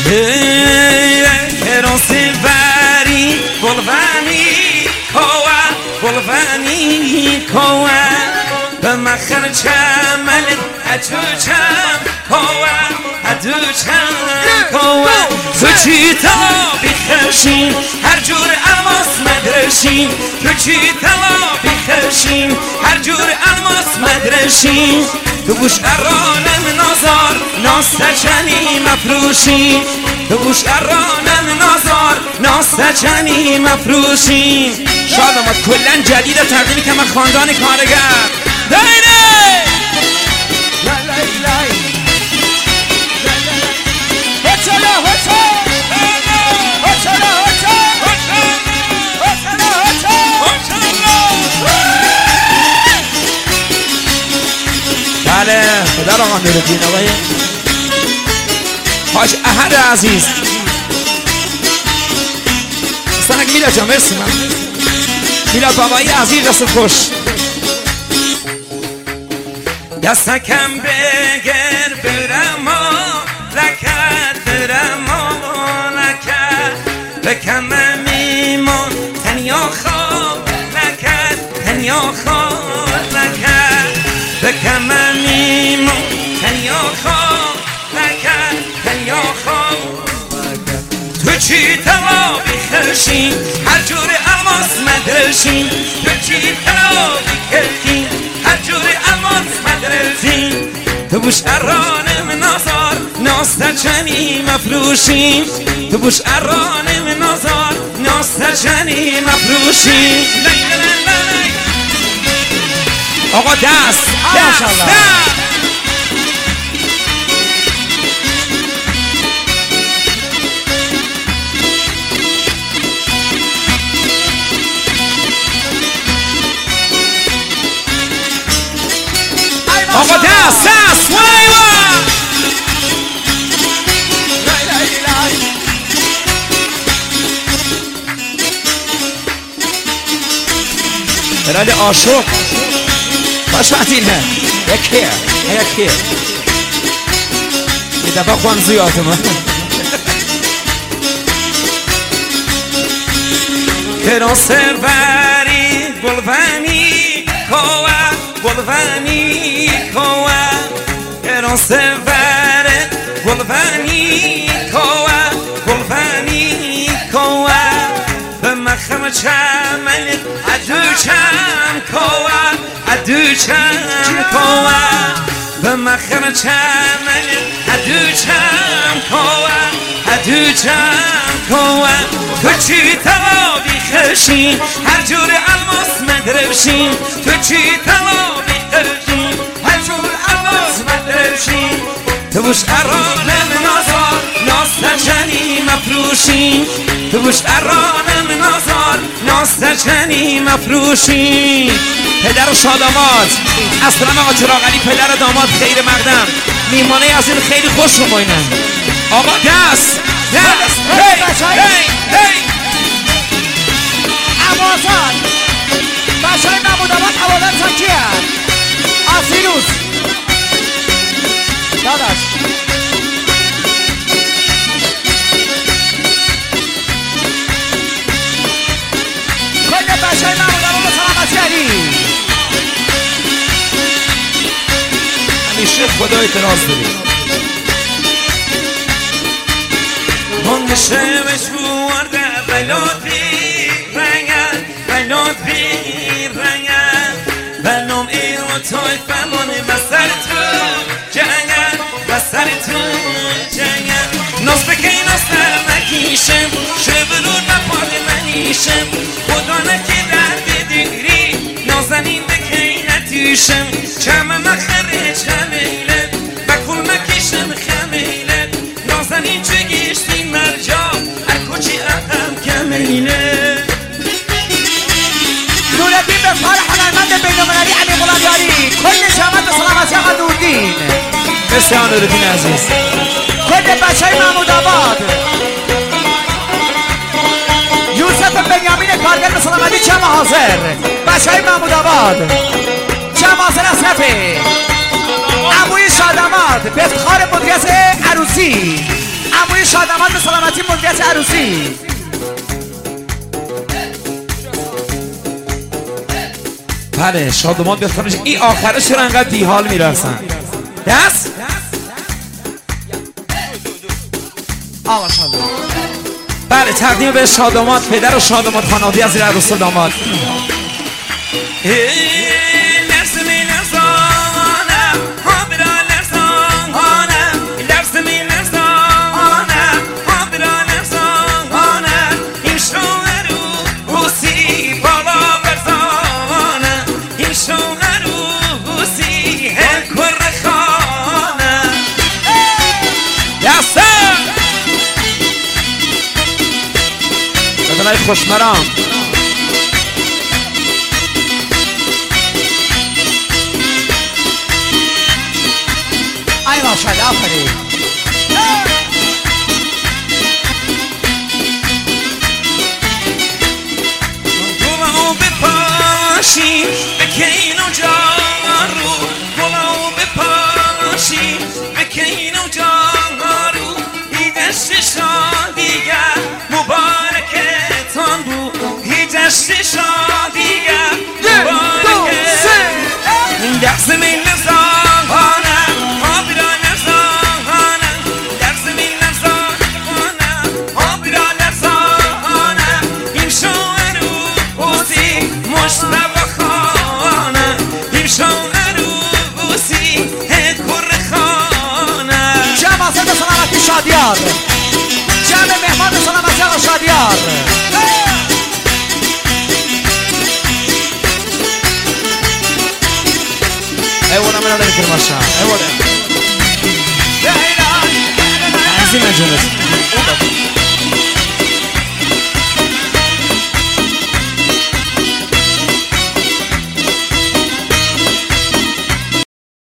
Rossiveri volvani koa volvani koa بمخر چمل ادوچم کوه ادوچم کوه تو چی طلا بیخرشین هر جور الماس مدرشین تو چی طلا بیخرشین هر جور الماس مدرشین تو بوش ارانم نازار ناستچنی مفروشین تو بوش ارانم نازار ناستچنی مفروشین شاد آمد کلن جدید تقدیمی که من خاندان کارگر دایره لای لای لای هچلا هچلا هچلا هچلا بله خدا را قاندر دین آقای حاج احد عزیز استانک میلاد جان مرسی من میلاد بابایی عزیز دست خوش دستکم بگر برم لکت برم لکت بکم میمون تنیا خواب لکت تنیا خواب لکت بکم میمون تنیا خواب لکت تنیا خواب تو چی طلا بیخرشین هر جور الماس مدرشین تو چی طلا بیخرشین هر جور الماس مدرشین تو بوش ارانم نازار ناستچنی مفروشین تو بوش ارانم نازار ناستچنی مفروشین آقا دست دست آقا دست دست وایوا برای عاشق باش وقتینه یکیه یکیه یه دفعه خوان زیادمه کرا سروری بلوانی کوه بلوانی کوه کرا سروری بلوانی کوه بلوانی کوه به مخم چمن ادوچم کوه ادوچم کوه به مخم چمن ادوچم کوه ادوچم کوه تو چی طلا بیخرشین هر جور الماس مدرشین تو چی طلا بیخرشین هر جور الماس مدرشین تو بوش ارانم نازار ناستچنی مفروشین تو بوش ارانم نازار ناستچنی مفروشین پدر و شادامات اصلا آقا چراغلی پدر داماد خیر مقدم میمانه از این خیلی خوش رو باینن آقا دست دست هی هی هی عوازان بچه های نمودامات حوالت تا کی هست آسیروس داداش کل بچه های نمودامات سلامتی علی همیشه خدا اعتراض داریم هنگشه مشورده بلاد بیر رنگن بلاد بیر رنگن بلام ایر و تای فرمانه بسر تو جنگن بسر تو جنگن ناز بکی ناز در نکیشم شبرون نپاده منیشم خدا نکی درد دیگری نازنین بکی نتیشم چمه مخره چمیله بکل مکیشم خمیله نازنین چه گیشتی مرجا اکوچی اقم کمیله نورالدین به فرح هنرمند بین‌المللی علی غلامیاری کل جامعه سلامتی آقا نوردین مثل نورالدین عزیز کل بچه های محمود آباد یوسف بنیامین کارگر به سلامتی جمع حاضر بچه های محمود آباد جمع حاضر اصرفه عموی شادامات به افتخار مدرس عروسی عموی شادمان به سلامتی مدیریت عروسی. بله شادمان بخونش. این آخرش چرا انقدر بیحال میرسن؟ دست بله تقدیم به شادمان پدر و شادمان خانواده از عروس و داماد. خوشمرام ای ماشاءالله آفرین. گلو بپاشی بکین و جارو گلو بپاشی بکین و جارو ای دست شادیگر مبارکتان بود ای دست شادیگر مبارکتان این دست من نزانم آبی را نزانم دست من نزانم آبی را نزانم این شوهر اوسی مشتبه خانم این شوهر اوسی کر خانم جمع حاضر به سلامتی شادیار. جمع مهمان به سلامتی آقا شادیار. ایوانا من آدمی کرماشا ایوانا عزیزی من جونست